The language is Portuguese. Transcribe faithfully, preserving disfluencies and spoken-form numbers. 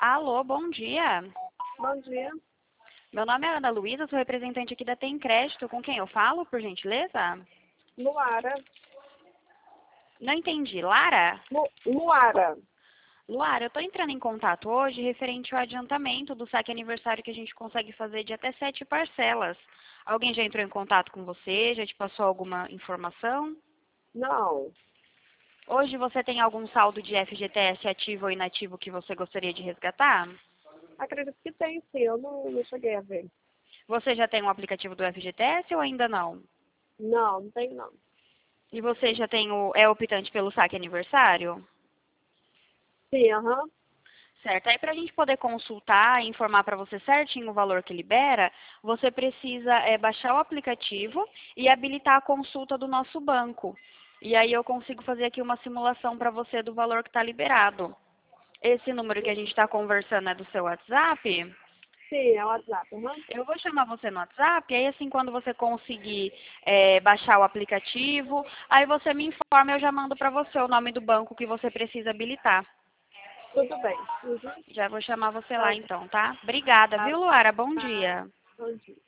Alô, bom dia. Bom dia. Meu nome é Ana Luísa, sou representante aqui da Tem Crédito. Com quem eu falo, por gentileza? Luara. Não entendi. Lara? Lu, Luara. Luara, eu estou entrando em contato hoje referente ao adiantamento do saque aniversário que a gente consegue fazer de até sete parcelas. Alguém já entrou em contato com você? Já te passou alguma informação? Não. Hoje você tem algum saldo de F G T S ativo ou inativo que você gostaria de resgatar? Acredito que tem, sim. Eu não, não cheguei a ver. Você já tem um aplicativo do F G T S ou ainda não? Não, não tem não. E você já tem o, é optante pelo saque aniversário? Sim, aham. Certo. Aí para a gente poder consultar e informar para você certinho o valor que libera, você precisa é, baixar o aplicativo e habilitar a consulta do nosso banco. E aí eu consigo fazer aqui uma simulação para você do valor que está liberado. Esse número que a gente está conversando é do seu WhatsApp? Sim, é o WhatsApp, aham. Eu vou chamar você no WhatsApp, e aí assim quando você conseguir é, baixar o aplicativo, aí você me informa, eu já mando para você o nome do banco que você precisa habilitar. Tudo bem. Uhum. Já vou chamar você lá Tá, então, tá? Obrigada, tá, viu, Luara? Bom tá. dia. Bom dia.